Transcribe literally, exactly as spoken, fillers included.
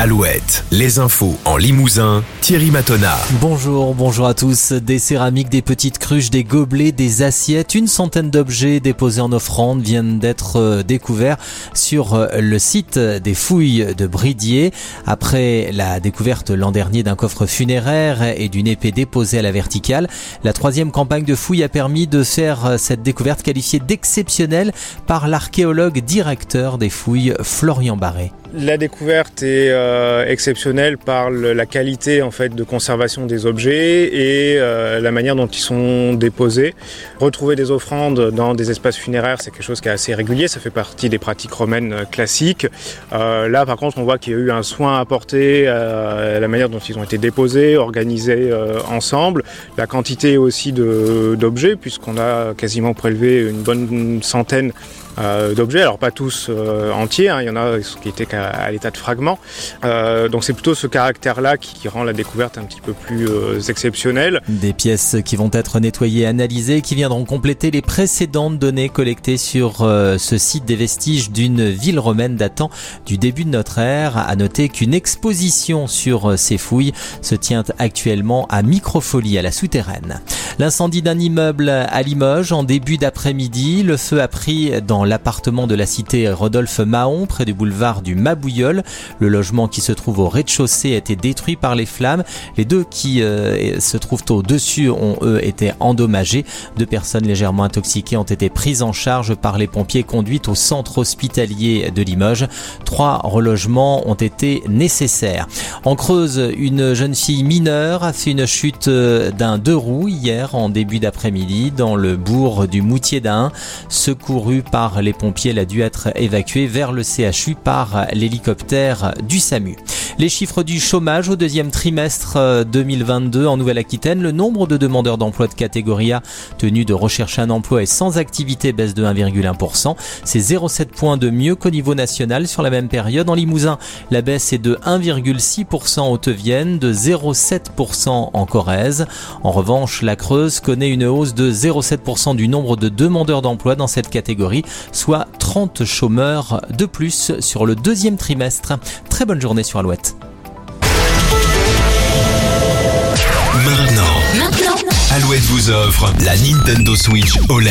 Alouette, les infos en Limousin, Thierry Matonna. Bonjour, bonjour à tous. Des céramiques, des petites cruches, des gobelets, des assiettes, une centaine d'objets déposés en offrande viennent d'être découverts sur le site des fouilles de Bridier. Après la découverte l'an dernier d'un coffre funéraire et d'une épée déposée à la verticale, la troisième campagne de fouilles a permis de faire cette découverte qualifiée d'exceptionnelle par l'archéologue directeur des fouilles, Florian Barré. La découverte est euh, exceptionnelle par le, la qualité en fait de conservation des objets et euh, la manière dont ils sont déposés. Retrouver des offrandes dans des espaces funéraires, c'est quelque chose qui est assez régulier, ça fait partie des pratiques romaines classiques. Euh, là par contre on voit qu'il y a eu un soin apporté à la manière dont ils ont été déposés, organisés euh, ensemble. La quantité aussi de, d'objets, puisqu'on a quasiment prélevé une bonne centaine Euh, d'objets, alors pas tous euh, entiers, hein, il y en a qui étaient à, à l'état de fragments. Euh, donc c'est plutôt ce caractère-là qui, qui rend la découverte un petit peu plus euh, exceptionnelle. Des pièces qui vont être nettoyées et analysées, qui viendront compléter les précédentes données collectées sur euh, ce site des vestiges d'une ville romaine datant du début de notre ère. À noter qu'une exposition sur euh, ces fouilles se tient actuellement à Microfolie, à la Souterraine. L'incendie d'un immeuble à Limoges en début d'après-midi. Le feu a pris dans l'appartement de la cité Rodolphe Mahon, près du boulevard du Mabouilleul. Le logement qui se trouve au rez-de-chaussée a été détruit par les flammes. Les deux qui euh, se trouvent au-dessus ont eux été endommagés. Deux personnes légèrement intoxiquées ont été prises en charge par les pompiers, conduites au centre hospitalier de Limoges. Trois relogements ont été nécessaires. En Creuse, une jeune fille mineure a fait une chute d'un deux roues hier en début d'après-midi dans le bourg du Moutier d'Ain. Secourue par les pompiers, elle a dû être évacuée vers le C H U par l'hélicoptère du SAMU. Les chiffres du chômage au deuxième trimestre deux mille vingt-deux en Nouvelle-Aquitaine. Le nombre de demandeurs d'emploi de catégorie A tenus de rechercher un emploi et sans activité baisse de un virgule un pour cent. C'est zéro virgule sept points de mieux qu'au niveau national sur la même période. En Limousin, la baisse est de un virgule six pour cent en Haute-Vienne, de zéro virgule sept pour cent en Corrèze. En revanche, la Creuse connaît une hausse de zéro virgule sept pour cent du nombre de demandeurs d'emploi dans cette catégorie, soit trente chômeurs de plus sur le deuxième trimestre. Très bonne journée sur Alouette. Maintenant, Maintenant, Alouette vous offre la Nintendo Switch O L E D.